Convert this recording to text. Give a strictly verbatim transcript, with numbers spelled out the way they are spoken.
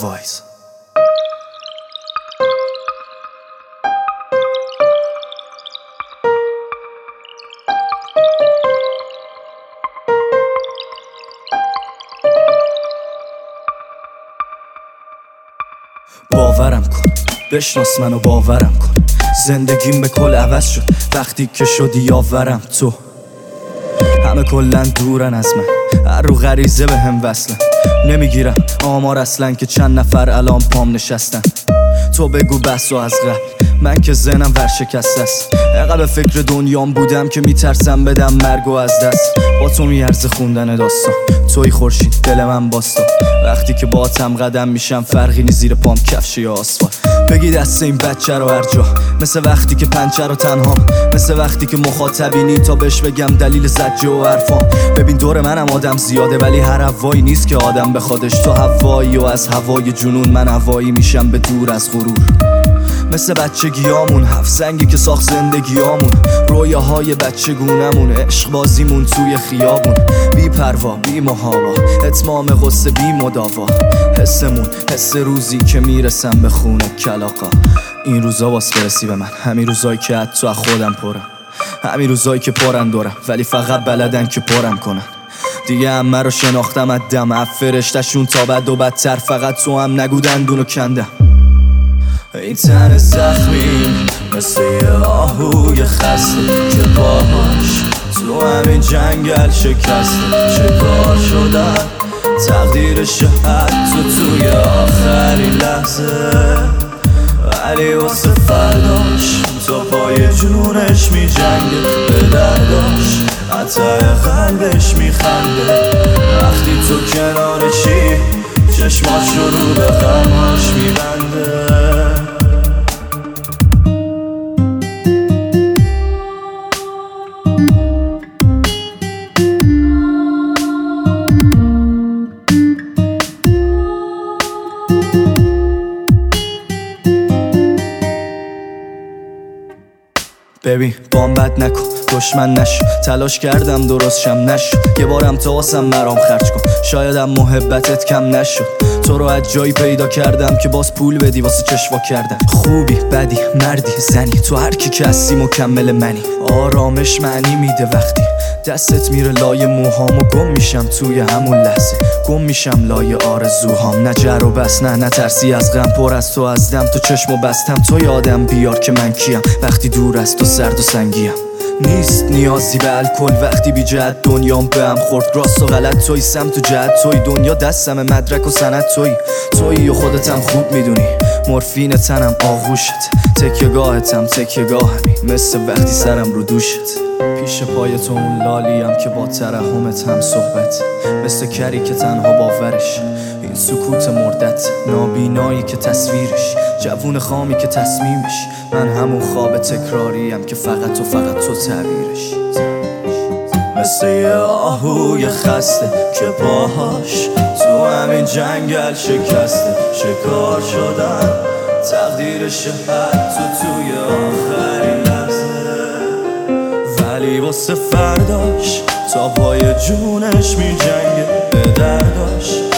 وایز. باورم کن، بشناس منو باورم کن، زندگیم به کل عوض شد وقتی که شدی یاورم. تو همه کلن دورن از من، هر رو غریزه به هم وصلن، نمیگیرم آمار اصلا که چند نفر الان پام نشستن. تو بگو بس و از قبل من که ذهنم ورشکسته است، انقدر به فکر دنیام بودم که میترسم بدم مرگ و از دست. با تو میارزه خوندن داستان، توی خورشید دل من باستا، وقتی که با تم قدم میشم فرقی نی زیر پام کفش یا آسفالت. بگی دست این بچه رو هر جا، مثل وقتی که پنچه رو تنها، مثل وقتی که مخاطبینی تا بهش بگم دلیل زجه و حرفام. ببین دور منم آدم زیاده ولی هر هوایی نیست که آدم بخوادش. تو هوایی و از هوای جنون من هوایی میشم به دور از غرور. مثل بچگیامون هفت زنگی که ساخت زندگیامون، رویاهای بچگونمون، عشق بازیمون توی خیابون، بی پروا بی محابا، اتمام غصه بی مداوا، حسمون حس روزی که میرسم به خونه کلاقا. این روزا واس برسی به من، همین روزایی که حتی از خودم پرم، همین روزایی که پرن دورم ولی فقط بلدن که پرم کنن. دیگه همه رو شناختم از دم، از فرشتشون تا بد و بدتر، فقط تو هم نگو دندونو کندم. این تن زخمیم مثل یه آهوی خسته که باهاش تو همین جنگل شکسته، شکار شدن تقدیرش حتی توی آخرین لحظه، ولی واسه فرداش تا پای جونش می جنگه، به درداش حتی قلبش می خنده. وقتی تو کنارشی چشماش رو به غماش می بنده. ببین بام بد نکن، دشمن نشو، تلاش کردم درست شم نشد، یه بارم تا واسم مرام خرج کن، شایدم محبتت کم نشد. تو رو از جایی پیدا کردم که باز پول بدی واسه چشوا کردم. خوبی بدی مردی زنی، تو هر کی که هستی مکمل منی. آرامش معنی میده وقتی دستت میره لای موهام و گم میشم توی همون لحظه، گم میشم لای آرزوهام. نه جر و بس نه نه ترسی از غم، پر از تو از دم، تو چشمو بستم تو یادم بیار که من کیم وقتی دور از تو سرد و سنگیم. نیست نیازی به الکل وقتی بی جهت دنیام به هم خورد، راست و غلط توی سمت و جهت توی، دنیا دستم مدرک و سند توی، توی و خودتم خوب میدونی، مورفین تنم آغوشت، تکیه‌گاهتم تکیه‌گاهمی، مثل وقتی سرم رو دوشت. پیش پای تو اون لالیم که با ترحمت هم صحبت، مثل کری که تنها باورش این سکوت مردت، نابینایی که تصویرش، جوون خامی که تصمیمش، من همون خواب تکراریم که فقط و فقط تو تعبیرش. مثل یه آهوی خسته که باهاش تو همین جنگل شکسته، شکار شدن تقدیرش حتی توی آخرین لحظه، ولی واسه فرداش تا پای جونش می جنگه، به درداش